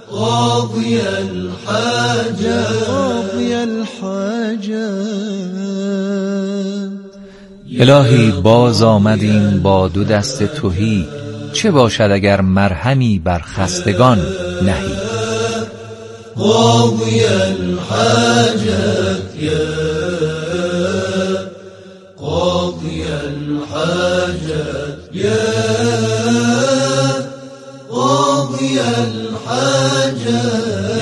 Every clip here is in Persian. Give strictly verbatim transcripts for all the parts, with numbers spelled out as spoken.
قاضي الحاجات قاضي الحاجات. الهی باز آمدیم با دو دست تهی، چه باشد اگر مرهمی بر خستگان نهی. قاضي الحاجات يا قاضي الحاجات يا قاضي الحاجات.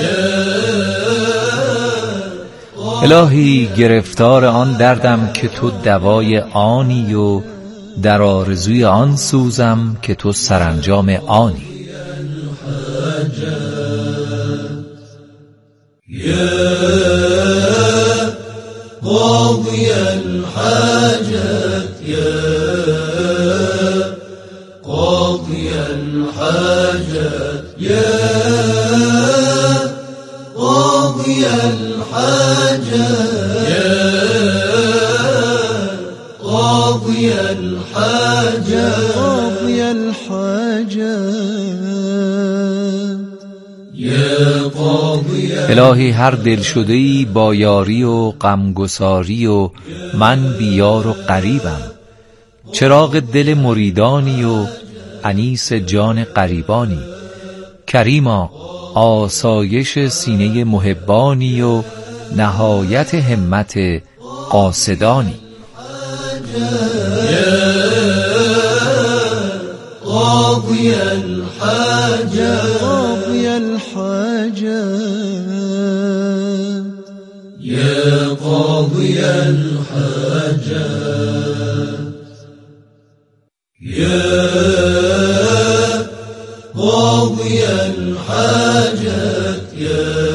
الهی گرفتار آن دردم که تو دوای آنی و در آرزوی آن سوزم که تو سرانجام آنی. يا قاضي الحاجات يا قاضي الحاجات يا قاضي الحاجات يا قاضي الحاجات قاضي الحاجات. يا قاضي الهی هر دلشده‌ای با یاری و غمگساری و من بیار و غریبم، چراغ دل مریدانی و انیس جان غریبانی. کریما آسایش سینه محبانی و نهایت همت قاصدانی. قاضي الحاجات قاضي الحاجات. يا قاضي الحاجات يا قاضي الحاجات يا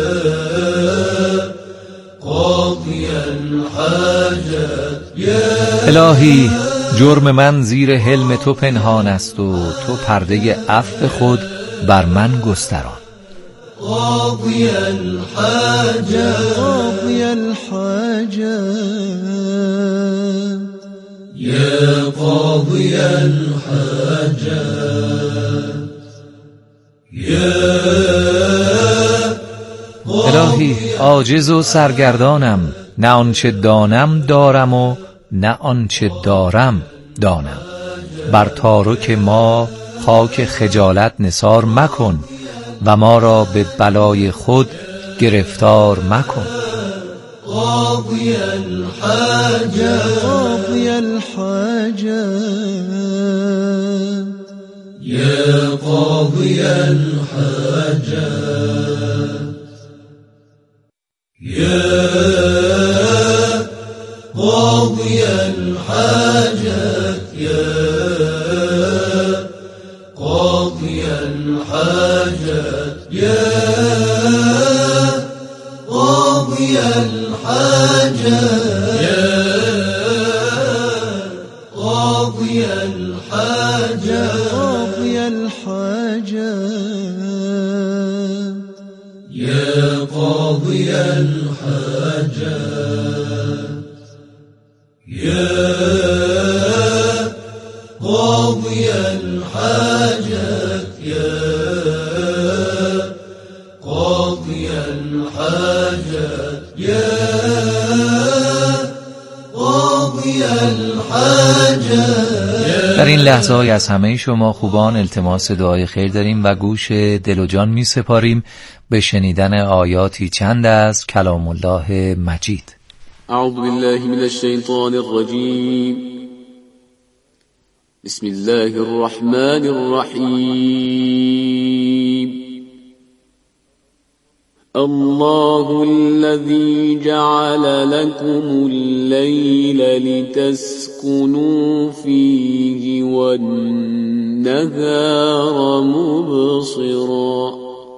قاضي الحاجات يا. الهی جرم من زیر حلم تو پنهان است و تو پرده عفو خود بر من گستران. قاضي الحاجات قاضي الحاجات. يا قاضي الحاجات يا الهی عاجز و سرگردانم، نه آنچه دانم دارم و نه آنچه دارم دانم. بر تارک ما خاک خجالت نثار مکن و ما را به بلای خود گرفتار مکن. قاضي الحاجات قاضي الحاجات. يا قاضي الحاجات يا قاضي الحاجات يا قاضي الحاجات يا قاضي الحاجات يا قاضي الحاجات قاضي الحاجات. يا قاضي الحاجات يا قاضي الحاجات يا قاضي الحاجات يا قاضي الحاجات. در این لحظه های از همه شما خوبان التماس دعای خیر داریم و گوش دل و جان می سپاریم به شنیدن آیاتی چند از کلام الله مجید. اعوذ بالله من الشیطان الرجیم. بسم الله الرحمن الرحیم. الله الذي جعل لكم الليل لتسكنوا فيه والنهار مبصرا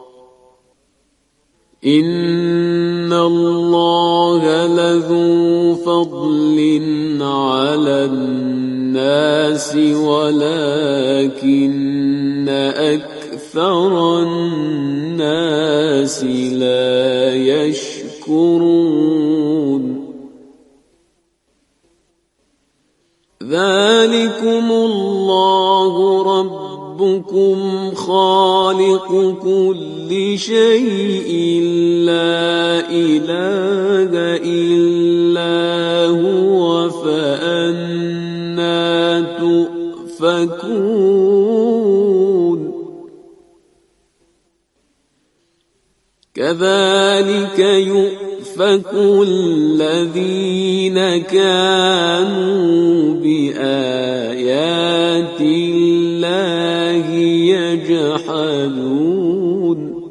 إن الله لذو فضل على الناس ولكن أكثر الناس لا يشكرون ذلكم الله ربكم خالق خالق كل شيء لا إله إلا هو فأنا تؤفكون كذلك يؤفك الذين كانوا بآيات الله يجحدون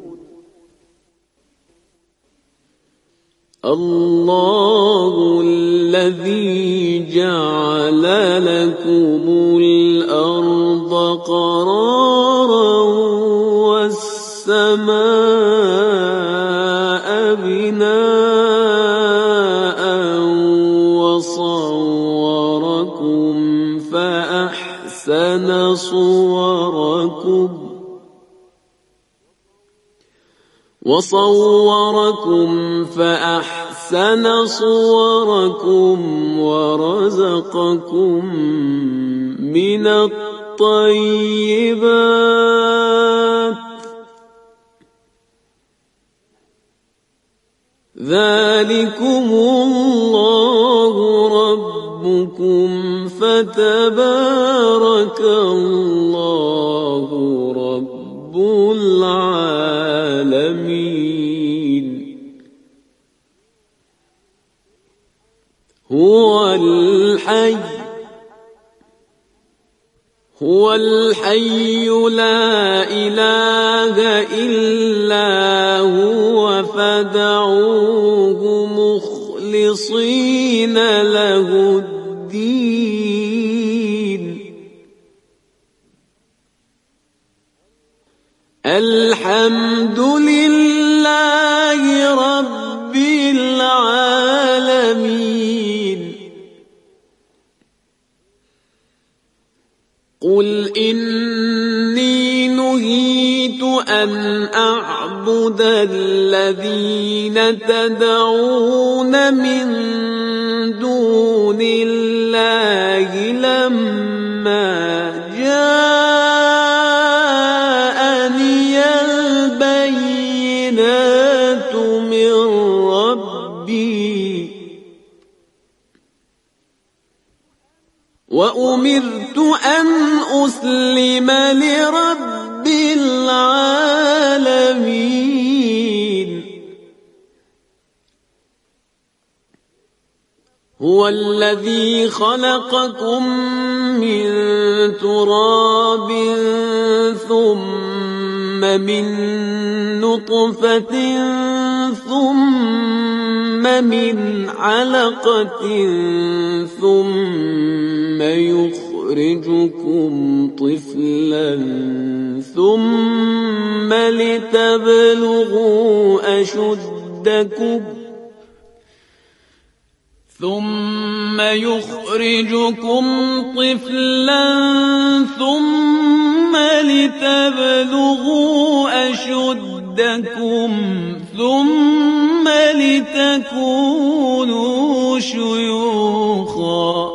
الله الذي جعل لكم الأرض قرارا والسماء بناء وصوركم فأحسن صوركم وصوركم فأحسن صوركم ورزقكم من الطيبات ذلكم الله ربكم فتبارك الله رب العالمين هو الحي هو الحي لا إله إلا هو فادعوه مخلصين له الدين الحمد لله رب العالمين قل إني نهيت أن أعبد الذين تدعون من دون الله لما جاءني البينات من ربي وأمرت أن أسلم لرب العالمين هو الذي خلقكم من تراب ثم من نطفة ثم من علقة ثم يخرجكم طفلا ثم لتبلغوا أشدكم ثم يخرجكم طفلا ثم لتبلغوا أشدكم ثم لتكونوا شيوخا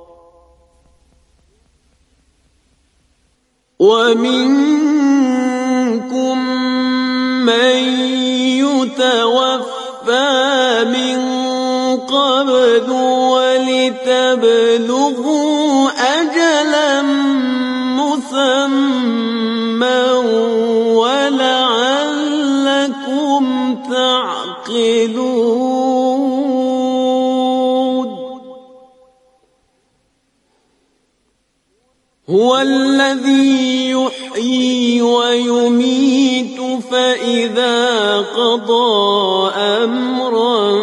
ومنكم من يتوفى من قبل ولتبلغوا أجلا مسمى ولعلكم تعقلون هو الذي يحيي ويميت فإذا قضى أمرا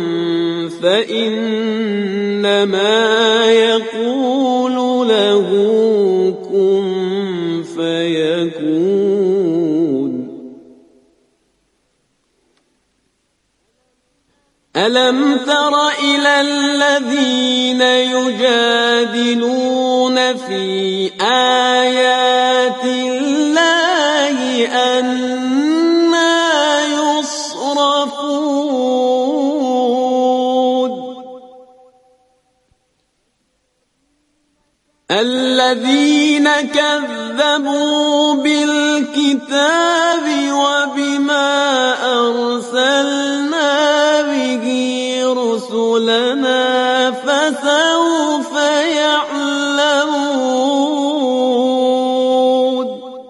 فإنما يقول له كن فيكون ألم تر إلى الذين يجادلون في آيات الله أنى يصرفون الذين كذبوا بالكتاب الكتاب وبما أرسلنا به رسلنا فسوف يعلمون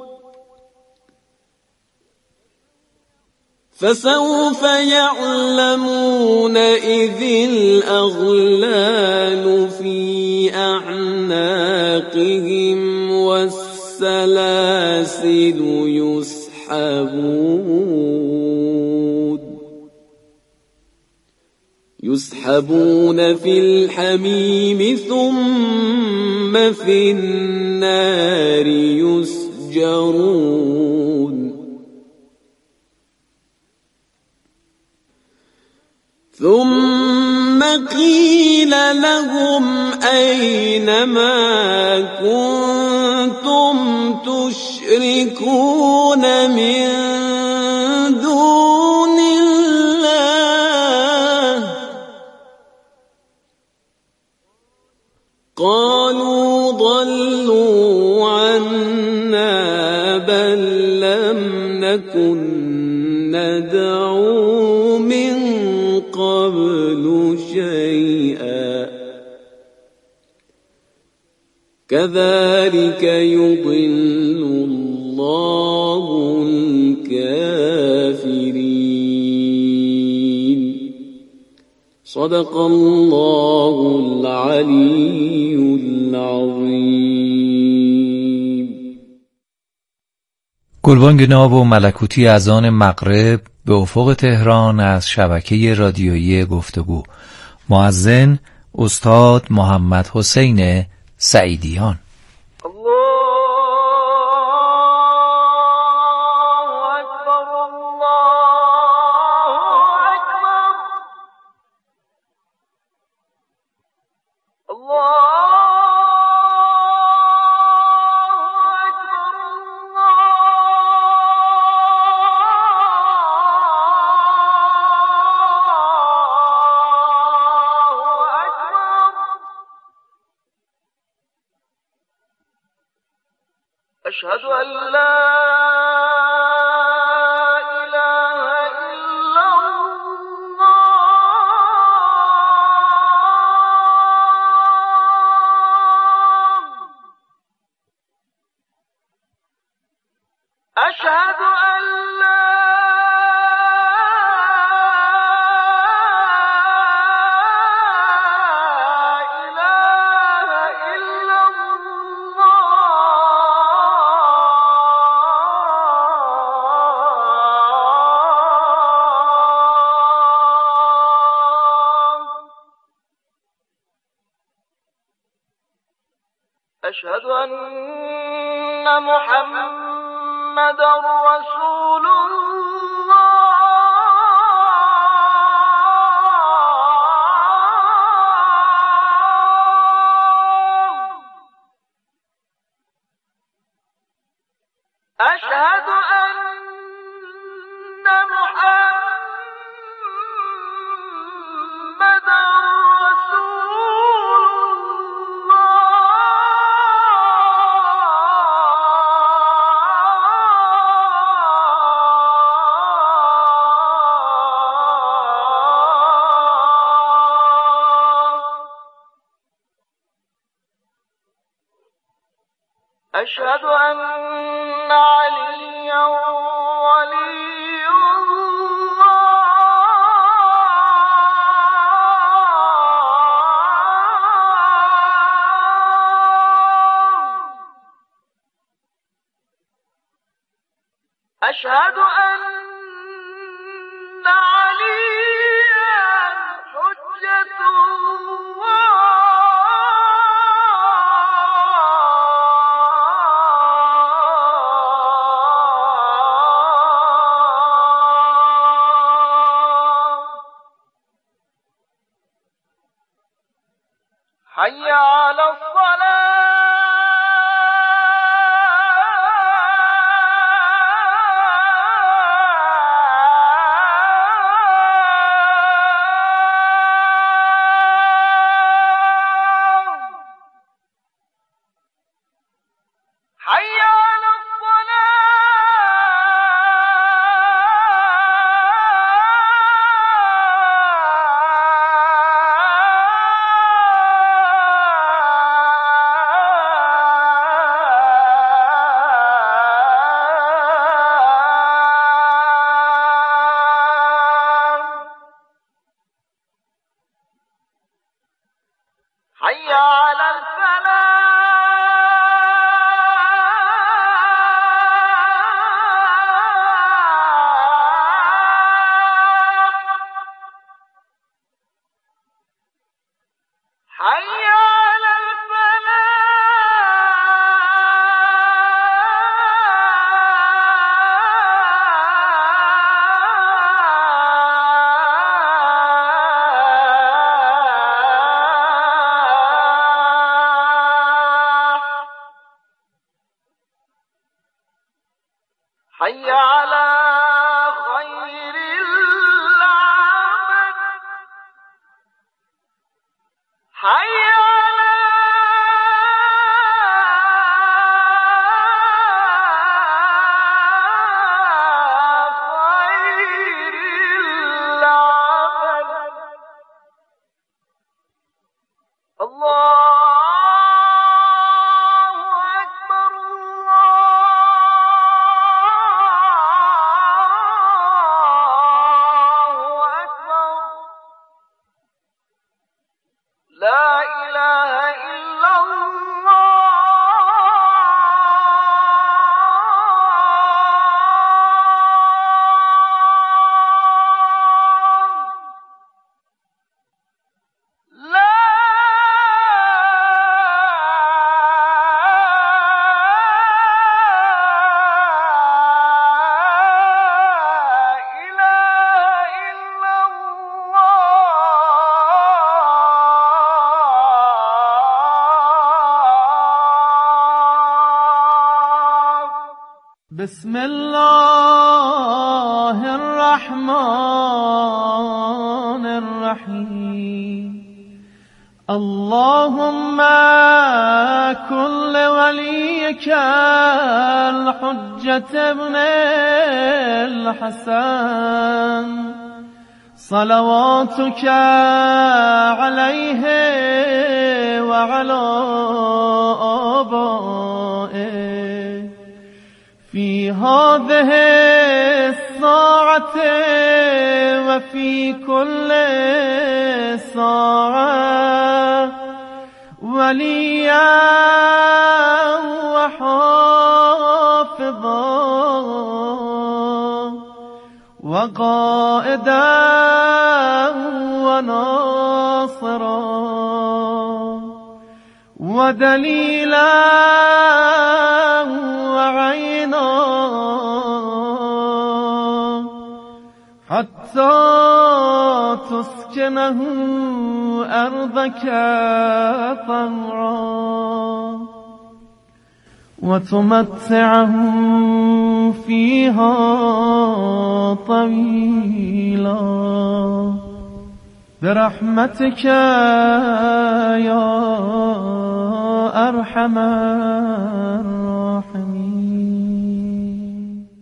فسوف يعلمون إذ الأغلال في أعناقهم والسلاسل يسحبون يسحبون في الحميم ثم في النار يسجرون ثم قيل لهم أين ما كنتم تشركون من دون الله قالوا ضلوا عنا بل لم نكن ندعو من قبل شيئا كذلك يضل الله الكافرين. صدق الله العلي العظيم. گلبانگ ناب و ملکوتی اذان مغرب به افق تهران از شبکه رادیویی گفتگو. مؤذن استاد محمد حسین سعیدیان. أشهد أن لا إله إلا الله أشهد أن لا أشهد أن محمدًا رسول الله أشهد أن محمدًا أشهد أن عليا ولي الله أشهد أن عليا حجة الله حي على الصلاة حي على الصلاة بسم الله الرحمن الرحیم اللهم كل وليك الحجة ابن الحسن صلواتك عليه وعلى آبائه في هذه الساعة وفي كل ساعة وليا وحافظا وقائدا وناصرا ودليلا وعينا حتى تسكنه أرضك طوعا وتمتعه فيها طويلا برحمتك يا أرحم الراحمين.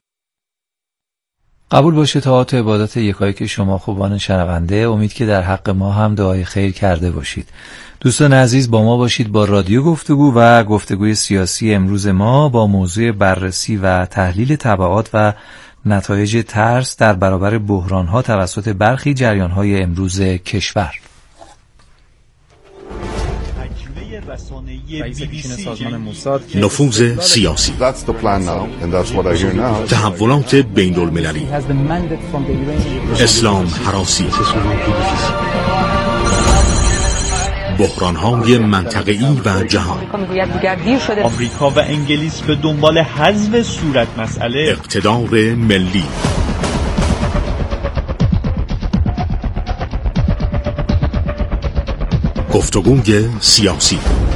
قبول باشه طاعات و عبادت یکایی که شما خوبان شنونده. امید که در حق ما هم دعای خیر کرده باشید. دوستان عزیز، با ما باشید با رادیو گفتگو و گفتگوی سیاسی. امروز ما با موضوع بررسی و تحلیل تبعات و نتایج ترس در برابر بحران‌ها توسط برخی جریان‌های امروز کشور. نفوذ سیاسی، تحولات بین المللی، اسلام هراسی، بحران‌های منطقه‌ای و جهان. آمریکا و انگلیس به دنبال حذف صورت مسئله، اقتدار ملی. گفتگوی سیاسی.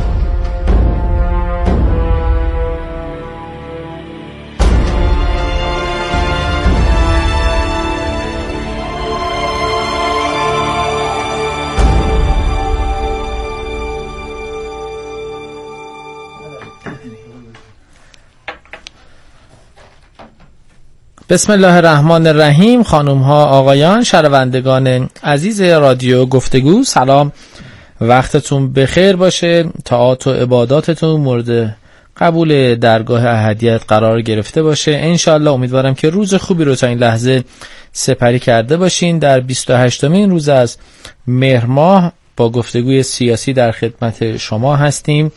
بسم الله الرحمن الرحیم. خانم ها، آقایان، شنوندگان عزیز رادیو گفتگو، سلام، وقتتون بخیر باشه. طاعات و عباداتتون مورد قبول درگاه احدیت قرار گرفته باشه. انشالله امیدوارم که روز خوبی رو تا این لحظه سپری کرده باشین. در بیست و هشتمین روز از مهر ماه با گفتگوی سیاسی در خدمت شما هستیم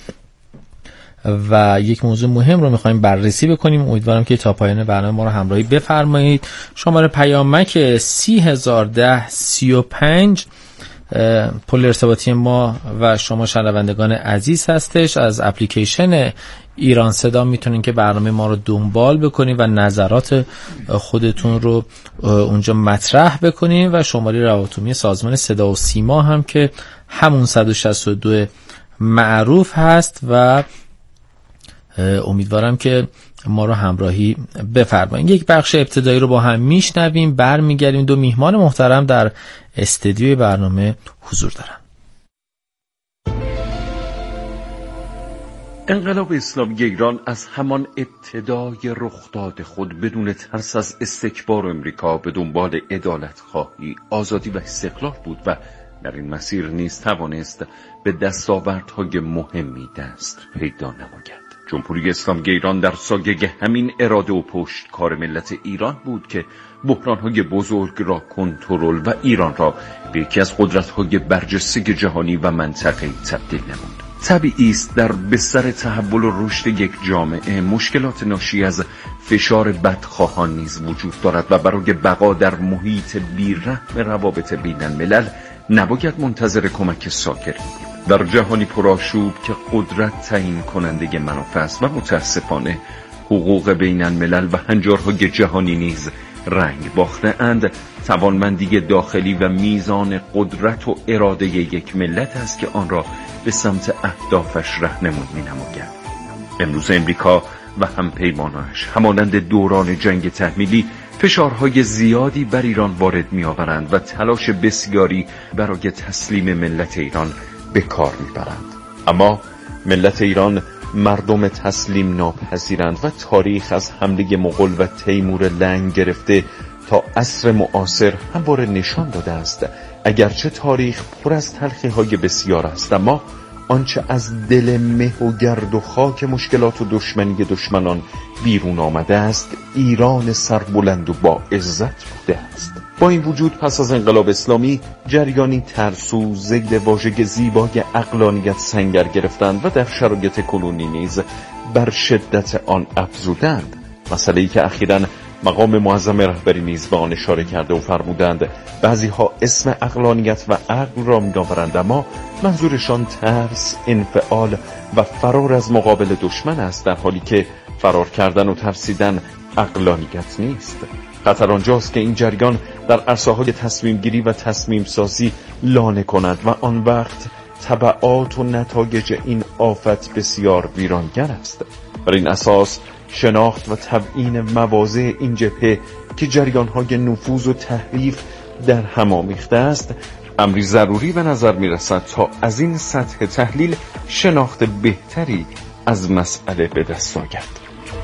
و یک موضوع مهم رو میخوایم بررسی بکنیم. امیدوارم که تا پایان برنامه ما رو همراهی بفرمایید. شماره پیامک سی هزار و ده سی و پنج پل ارتباطی ما و شما شنوندگان عزیز هستش. از اپلیکیشن ایران صدا میتونین که برنامه ما رو دنبال بکنین و نظرات خودتون رو اونجا مطرح بکنین و شماره روابط سازمان صدا و سیما هم که همون صد و شصت و دو معروف هست و امیدوارم که ما رو همراهی بفرمایید. یک بخش ابتدایی رو با هم میشنویم، برمیگردیم. دو میهمان محترم در استودیوی برنامه حضور دارن. انقلاب اسلامی ایران از همان ابتدای رخداد خود بدون ترس از استکبار امریکا به دنبال عدالت خواهی، آزادی و استقلال بود و در این مسیر نیز توانست به دستاوردهای مهمی دست پیدا نماید. جمهوری اسلامی ایران در سایه همین اراده و پشتکار ملت ایران بود که بحران‌های بزرگ را کنترل و ایران را به یکی از قدرت‌های برجسته جهانی و منطقه‌ای تبدیل نمود. طبیعی است در بستر تحول و رشد یک جامعه مشکلات ناشی از فشار بدخواهان نیز وجود دارد و برای بقا در محیط بی‌رحم روابط بین الملل نباید منتظر کمک ساکری. در جهانی پرآشوب که قدرت تعیین کننده منافع است و متاسفانه حقوق بین الملل و هنجارهای جهانی نیز رنگ باخته اند، توانمندی داخلی و میزان قدرت و اراده یک ملت است که آن را به سمت اهدافش راهنمایی می‌نماید. امروز امریکا و همپیمانانش همانند دوران جنگ تحمیلی فشارهای زیادی بر ایران وارد می آورند و تلاش بسیاری برای تسلیم ملت ایران به کار می برند. اما ملت ایران مردم تسلیم ناپذیرند و تاریخ از حمله مغول و تیمور لنگ گرفته تا عصر معاصر همواره نشان داده است اگرچه تاریخ پر از تلخی‌های بسیار است، اما آنچه از دل مه و گرد و خاک مشکلات و دشمنی دشمنان بیرون آمده است ایران سربلند و با عزت بوده است. با این وجود پس از انقلاب اسلامی جریانی ترسو زید واژه زیبای عقلانیت سنگر گرفتند و در شرایط کنونی نیز بر شدت آن افزودند، مسئله‌ای که اخیراً مقام معظم رهبری نیز به آن اشاره کرده و فرمودند بعضی‌ها اسم عقلانیت و عقل را می‌آورند اما منظورشان ترس، انفعال و فرار از مقابل دشمن است، در حالی که فرار کردن و ترسیدن عقلانیت نیست. خطر آنجاست که این جریان در عرصه‌های تصمیم گیری و تصمیم سازی لانه کند و آن وقت تبعات و نتایج این آفت بسیار ویرانگر است. بر این اساس شناخت و تبیین مواضع این جبهه که جریان‌های نفوذ و تحریف در هم آمیخته است امری ضروری به نظر می‌رسد تا از این سطح تحلیل شناخت بهتری از مسئله به دست آید.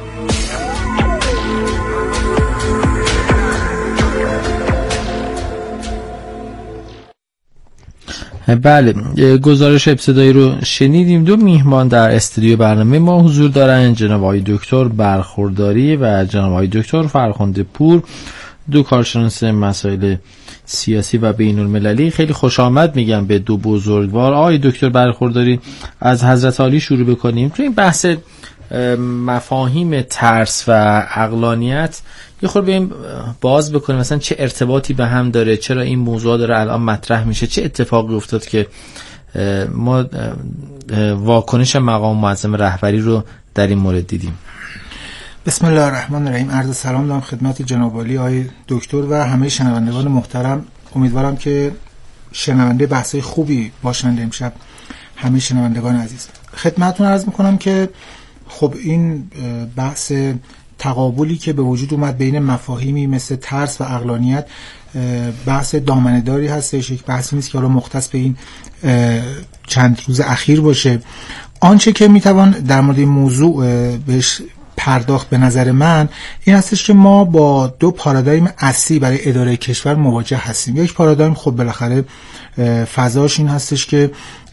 بله، گزارش ابتدایی رو شنیدیم. دو میهمان در استودیو برنامه ما حضور دارن، جناب آقای دکتر برخورداری و جناب آقای دکتر فرخنده پور، دو کارشناس مسائل سیاسی و بین المللی. خیلی خوش آمد میگم به دو بزرگوار. آقای دکتر برخورداری، از حضرت عالی شروع بکنیم. تو این بحث مفاهیم ترس و عقلانیت یه خورده بریم باز بکنیم، مثلا چه ارتباطی به هم داره، چرا این موضوع داره الان مطرح میشه، چه اتفاقی افتاد که ما واکنش مقام معظم رهبری رو در این مورد دیدیم. بسم الله الرحمن الرحیم. عرض سلام دارم خدمت جناب عالی آقای دکتر و همه شنوندگان محترم. امیدوارم که شنونده بحث‌های خوبی باشند امشب همه شنوندگان عزیز. خدمتتون عرض میکنم که خب این بحث تقابلی که به وجود اومد بین مفاهیمی مثل ترس و عقلانیت بحث دامنه‌داری هستش، یک بحثی نیست که حالا مختص به این چند روز اخیر باشه. آنچه که میتوان در مورد این موضوع بهش پرداخت به نظر من این هستش که ما با دو پارادایم اصلی برای اداره کشور مواجه هستیم. یک پارادایم خب بالاخره فضاش این هستش که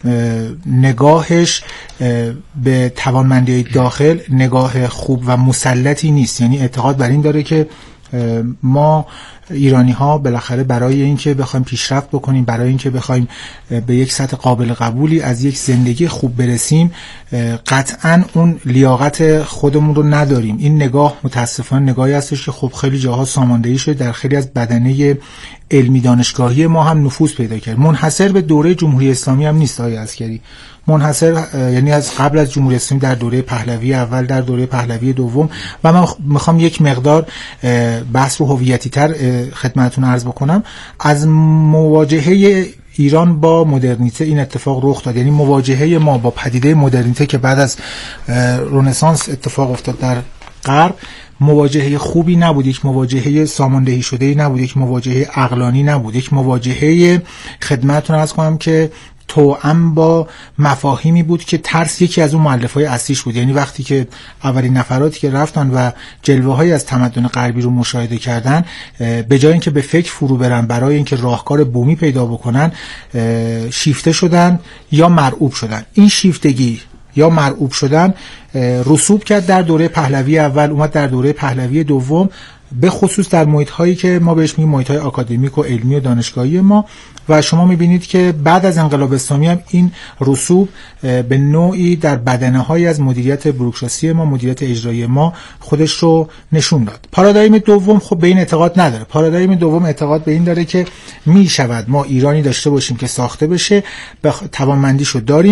نگاهش به توانمندی داخل نگاه خوب و مسلطی نیست، یعنی اعتقاد بر این داره که ما ایرانی ها بالاخره برای اینکه بخوایم پیشرفت بکنیم، برای اینکه بخوایم به یک سطح قابل قبولی از یک زندگی خوب برسیم، قطعاً اون لیاقت خودمون رو نداریم. این نگاه متاسفانه نگاهی هستش که خب خیلی جاها ساماندهی شده، در خیلی از بدنه علمی دانشگاهی ما هم نفوذ پیدا کرد. منحصر به دوره جمهوری اسلامی هم نیست آقای عسکری، منحصر یعنی از قبل از جمهوری اسلامی در دوره پهلوی اول، در دوره پهلوی دوم. و من میخوام یک مقدار بحث رو هویتی تر خدمتتون عرض بکنم. از مواجهه ایران با مدرنیته این اتفاق رخ داد، یعنی مواجهه ما با پدیده مدرنیته که بعد از رنسانس اتفاق افتاد در غرب مواجهه خوبی نبود، یک مواجهه ساماندهی شده‌ای نبود، یک مواجهه عقلانی نبود، یک مواجهه خدمتتون عرض کنم که توأم با مفاهیمی بود که ترس یکی از اون مؤلفه‌های اصلیش بود. یعنی وقتی که اولین نفراتی که رفتن و جلوه‌هایی از تمدن غربی رو مشاهده کردن، به جای اینکه به فکر فرو برن برای اینکه راهکار بومی پیدا بکنن، شیفته شدن یا مرعوب شدن. این شیفتگی یا مرعوب شدن رسوب کرد در دوره پهلوی اول، اومد در دوره پهلوی دوم، به خصوص در محیط هایی که ما بهش میگیم محیط های آکادمیک و علمی و دانشگاهی ما. و شما میبینید که بعد از انقلاب اسلامی هم این رسوب به نوعی در بدنه های از مدیریت بوروکراسی ما، مدیریت اجرایی ما خودش رو نشون داد. پارادایم دوم خب به این اعتقاد نداره. پارادایم دوم اعتقاد به این داره که میشود ما ایرانی داشته باشیم که ساخته بشه، توانمندیشو داریم،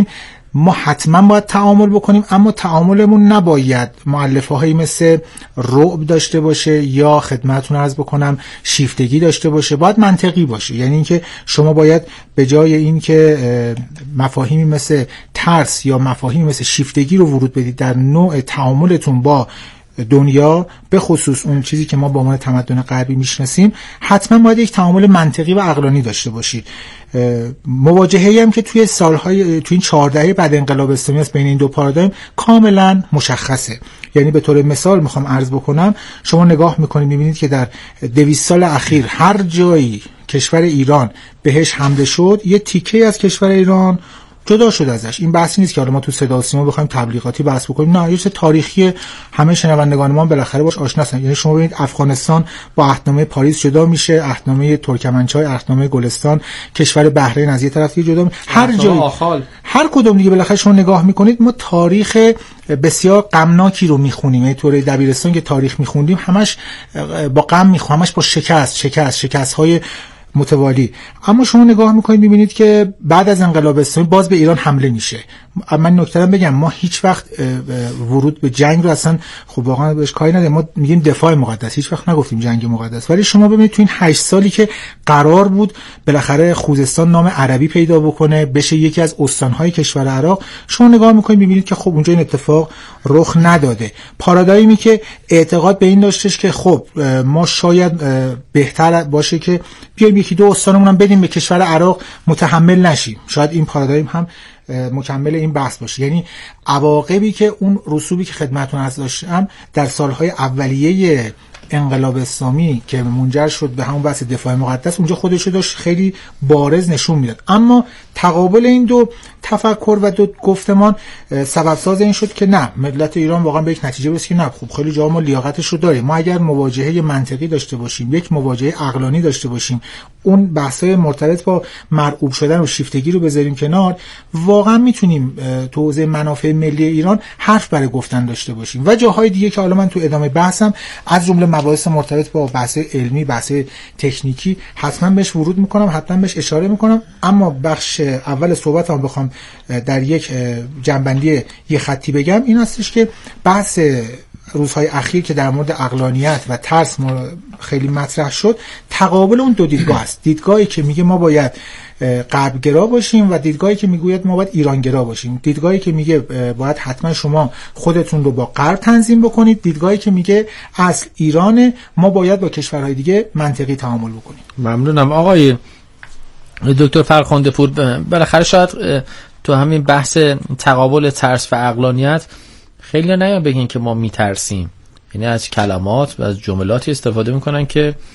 ما حتما باید تعامل بکنیم، اما تعاملمون نباید مؤلفه هایی مثل رعب داشته باشه یا خدمتتون عرض بکنم شیفتگی داشته باشه، باید منطقی باشه. یعنی اینکه شما باید به جای اینکه مفاهیمی مثل ترس یا مفاهیمی مثل شیفتگی رو ورود بدید در نوع تعاملتون با دنیا، به خصوص اون چیزی که ما با عنوان تمدن غربی میشناسیم، حتما باید یک تعامل منطقی و عقلانی داشته باشید. مواجهه‌ای هم که توی سالهای توی این چهار دهه بعد انقلاب اسلامی است بین این دو پارادایم کاملا مشخصه. یعنی به طور مثال میخوام عرض بکنم، شما نگاه میکنید میبینید که در دویست سال اخیر هر جایی کشور ایران بهش حمله شد، یه تیکه از کشور ایران جدا شد ازش. این بحثی نیست که حالا ما تو صدا و سیما بخوایم تبلیغاتی بحث بکنیم، نه، یه چیز تاریخی همه شنوندگان ما بالاخره باش آشنا هستن. یعنی شما ببینید افغانستان با عهدنامه پاریس جدا میشه، عهدنامه ترکمنچای، عهدنامه گلستان، کشور بحرین از یه طرف دیگه جدا میشه، هر جایی هر کدوم دیگه بالاخره شما نگاه میکنید ما تاریخ بسیار غمناکی رو میخونیم. یعنی طور دبیرستان که تاریخ میخوندیم همش با غم میخونیم، همش با شکست شکست شکست‌های متوالی. اما شما نگاه میکنید میبینید که بعد از انقلاب اسلامی باز به ایران حمله میشه. من نکته رو بگم، ما هیچ وقت ورود به جنگ رو اصلا خب واقعا بهش کاری نداریم، ما میگیم دفاع مقدس، هیچ وقت نگفتیم جنگ مقدس. ولی شما ببینید تو این هشت سالی که قرار بود بالاخره خوزستان نام عربی پیدا بکنه، بشه یکی از استانهای کشور عراق، شما نگاه میکنید میبینید که خب اونجا این اتفاق رخ نداده. پارادایمی که اعتقاد به این داشتش که خب ما شاید بهتر باشه که بیایم یکی دو استانمون هم بدیم به کشور عراق متحمل نشیم، شاید این پارادایم هم مکمل این بحث باشه. یعنی عواقبی که اون رسوبی که خدمتتون عرض داشتم در سالهای اولیه انقلاب اسلامی که منجر شد به همون بحث دفاع مقدس، اونجا خودش رو داشت خیلی بارز نشون میداد. اما تقابل این دو تفکر و دو گفتمان سبب ساز این شد که نه، ملت ایران واقعا به یک نتیجه رسید که نه، خب خیلی جا ما لیاقتش رو داریم، ما اگر مواجهه منطقی داشته باشیم، یک مواجهه عقلانی داشته باشیم، اون بحث‌های مرتبط با مرعوب شدن و شیفتگی رو بذاریم کنار، واقعا میتونیم تو حوزه منافع ملی ایران حرف برای گفتن داشته باشیم. و جاهای دیگه که حالا من تو ادامه بحثم از جمله مباحث مرتبط با بحث علمی، بحث تکنیکی حتما بهش ورود میکنم، حتما بهش اشاره میکنم. اما بخش اول صحبتم بخوام در یک جنبندی یه خطی بگم، این هستش که بحث روزهای اخیر که در مورد عقلانیت و ترس خیلی مطرح شد، تقابل اون دو دیدگاه است. دیدگاهی که میگه ما باید غربگرا باشیم و دیدگاهی که میگوید ما باید ایرانگرا باشیم. دیدگاهی که میگه باید حتما شما خودتون رو با غرب تنظیم بکنید، دیدگاهی که میگه اصل ایرانه، ما باید با کشورهای دیگه منطقی تعامل بکنیم. ممنونم آقای دکتر فرخنده پور. بالاخره شاید تو همین بحث تقابل ترس و عقلانیت خیلی نیان بگین که ما میترسیم، یعنی از کلمات و از جملاتی استفاده میکنن که